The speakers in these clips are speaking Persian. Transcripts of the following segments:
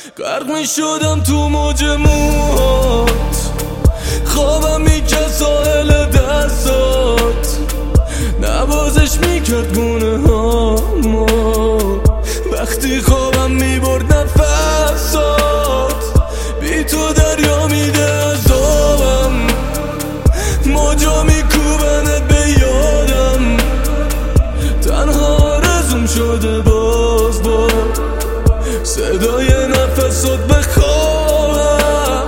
غرق می شدم تو موج موهات، خوابم میکرد ساحل دستات، نوازش میکرد گونه هامو، وقتی خوابم میبرد نفسات، بی تو دریا میده عذابم، موجا میکوبنت به یادم، تنها آرزوم شده باز با صدای نفسات بخوابم.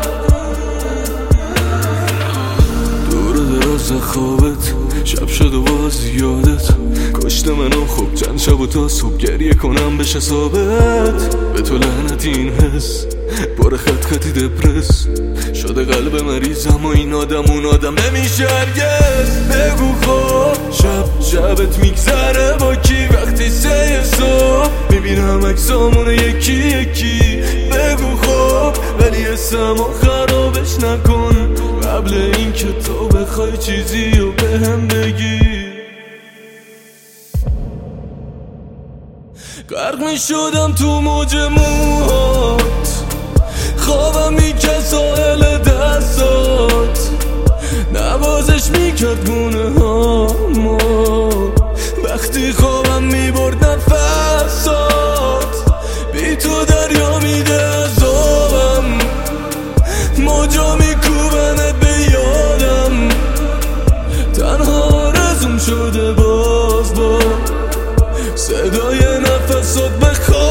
دور دراز خوابت شب شد و باز یادت کشته منو، خوب چند شب و تا صبح گریه کنم بشه ثابت. به تو لعنت این حس پر خط خطی دپرس شده قلب مریضم و این آدم اون آدم نمیشه هرگز. بگو خب شبت میگذره با کی؟ وقتی 3 صبح میبینم عکسامون یکی یکی. بگو خب ولی اسمو خرابش نکن قبل این که تو بخوای چیزی رو بهم بگی. غرق می شدم تو موج موهات، خوابم میکرد ساحل دستات، نوازش میکرد گونه هامو، وقتی خوابم میبرد نفسات، بی تو دریا میده عذابم، موجا میکوبنت به یادم، تنها آرزوم شده باز با صدای نفسات بخوابم.